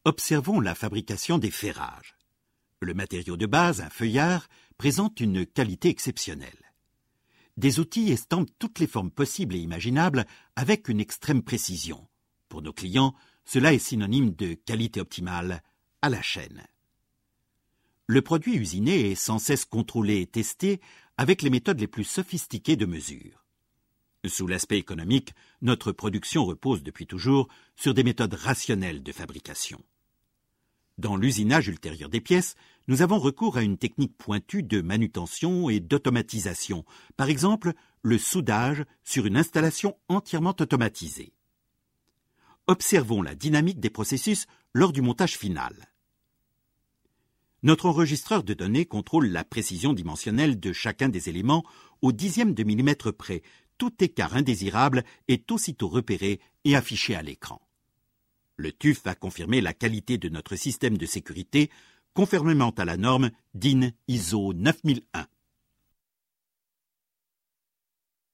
Observons la fabrication des ferrages. Le matériau de base, un feuillard, présente une qualité exceptionnelle. Des outils estampent toutes les formes possibles et imaginables avec une extrême précision. Pour nos clients, cela est synonyme de qualité optimale à la chaîne. Le produit usiné est sans cesse contrôlé et testé avec les méthodes les plus sophistiquées de mesure. Sous l'aspect économique, notre production repose depuis toujours sur des méthodes rationnelles de fabrication. Dans l'usinage ultérieur des pièces, nous avons recours à une technique pointue de manutention et d'automatisation, par exemple le soudage sur une installation entièrement automatisée. Observons la dynamique des processus lors du montage final. Notre enregistreur de données contrôle la précision dimensionnelle de chacun des éléments au dixième de millimètre près. Tout écart indésirable est aussitôt repéré et affiché à l'écran. Le TÜV va confirmer la qualité de notre système de sécurité conformément à la norme DIN ISO 9001.